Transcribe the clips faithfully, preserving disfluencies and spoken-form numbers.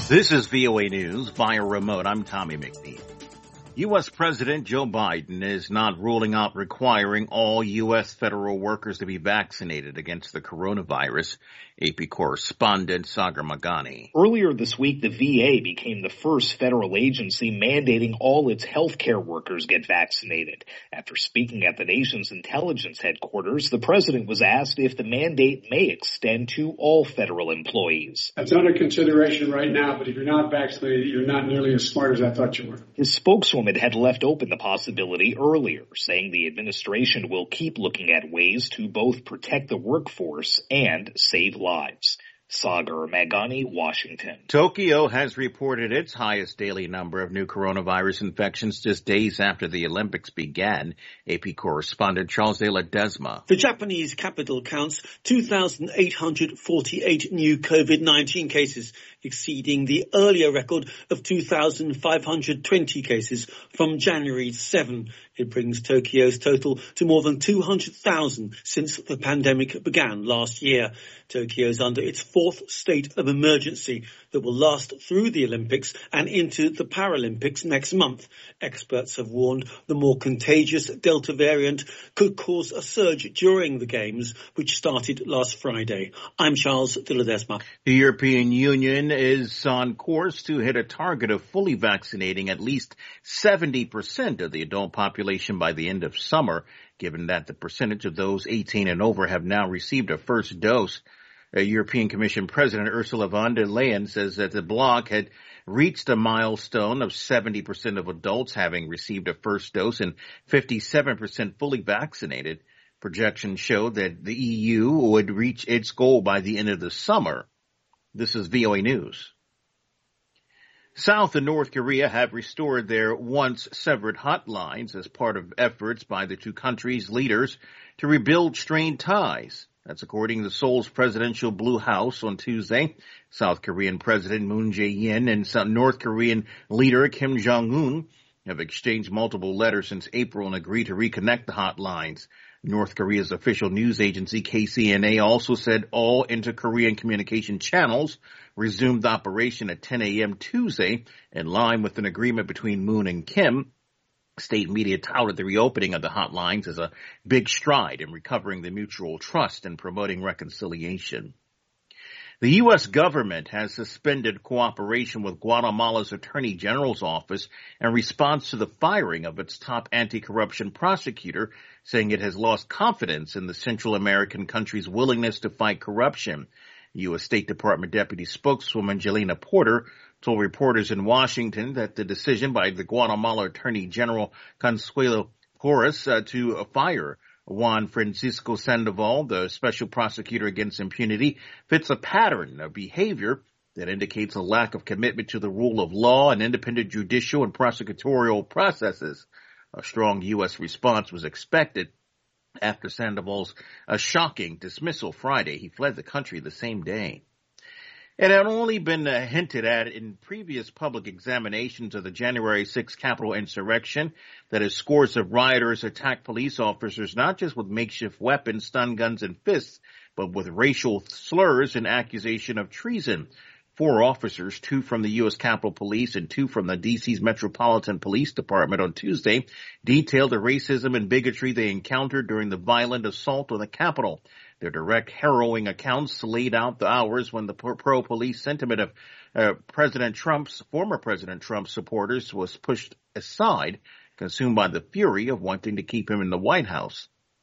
This is V O A News via remote. I'm Tommy McNeil. U S. President Joe Biden is not ruling out requiring all U S federal workers to be vaccinated against the coronavirus. A P correspondent Sagar Magani. Earlier this week, the V A became the first federal agency mandating all its healthcare workers get vaccinated. After speaking at the nation's intelligence headquarters, the president was asked if the mandate may extend to all federal employees. That's under consideration right now, but if you're not vaccinated, you're not nearly as smart as I thought you were. His spokeswoman had left open the possibility earlier, saying the administration will keep looking at ways to both protect the workforce and save lives. Sagar Magani, Washington. Tokyo has reported its highest daily number of new coronavirus infections just days after the Olympics began. A P correspondent Charles de la Desma. The Japanese capital counts two thousand eight hundred forty-eight new COVID nineteen cases, exceeding the earlier record of two thousand five hundred twenty cases from January seventh. It brings Tokyo's total to more than two hundred thousand since the pandemic began last year. Tokyo is under its fourth state of emergency that will last through the Olympics and into the Paralympics next month. Experts have warned the more contagious Delta variant could cause a surge during the Games, which started last Friday. I'm Charles de la Desma. The European Union is on course to hit a target of fully vaccinating at least seventy percent of the adult population by the end of summer, given that the percentage of those eighteen and over have now received a first dose. Uh, European Commission President Ursula von der Leyen says that the bloc had reached a milestone of seventy percent of adults having received a first dose and fifty-seven percent fully vaccinated. Projections show that the E U would reach its goal by the end of the summer. This is V O A News. South and North Korea have restored their once severed hotlines as part of efforts by the two countries' leaders to rebuild strained ties. That's according to Seoul's presidential Blue House on Tuesday. South Korean President Moon Jae-in and South North Korean leader Kim Jong-un have exchanged multiple letters since April and agreed to reconnect the hotlines. North Korea's official news agency K C N A also said all inter-Korean communication channels resumed operation at ten a.m. Tuesday, in line with an agreement between Moon and Kim. State media touted the reopening of the hotlines as a big stride in recovering the mutual trust and promoting reconciliation. The U S government has suspended cooperation with Guatemala's Attorney General's office in response to the firing of its top anti-corruption prosecutor, saying it has lost confidence in the Central American country's willingness to fight corruption. U S. State Department Deputy Spokeswoman Jelena Porter told reporters in Washington that the decision by the Guatemala Attorney General Consuelo Porras uh, to uh, fire Juan Francisco Sandoval, the special prosecutor against impunity, fits a pattern of behavior that indicates a lack of commitment to the rule of law and independent judicial and prosecutorial processes. A strong U S response was expected after Sandoval's uh, shocking dismissal Friday. He fled the country the same day. It had only been uh, hinted at in previous public examinations of the January sixth Capitol insurrection that as scores of rioters attacked police officers not just with makeshift weapons, stun guns, and fists, but with racial slurs and accusation of treason. Four officers, two from the U S. Capitol Police and two from the D C's Metropolitan Police Department on Tuesday, detailed the racism and bigotry they encountered during the violent assault on the Capitol. Their direct, harrowing accounts laid out the hours when the pro-police sentiment of uh, President Trump's, former President Trump's supporters was pushed aside, consumed by the fury of wanting to keep him in the White House.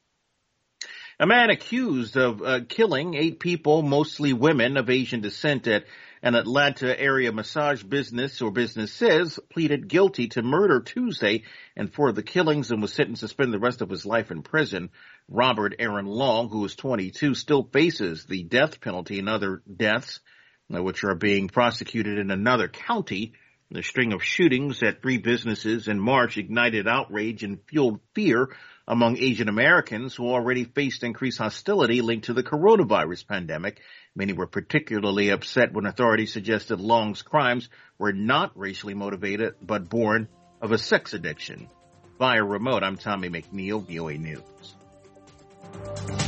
A man accused of uh, killing eight people, mostly women of Asian descent, at an Atlanta area massage business or businesses, pleaded guilty to murder Tuesday and for the killings and was sentenced to spend the rest of his life in prison. Robert Aaron Long, who is twenty-two, still faces the death penalty and other deaths, which are being prosecuted in another county. The string of shootings at three businesses in March ignited outrage and fueled fear among Asian Americans who already faced increased hostility linked to the coronavirus pandemic. Many were particularly upset when authorities suggested Long's crimes were not racially motivated but born of a sex addiction. Via remote, I'm Tommy McNeil, V O A News.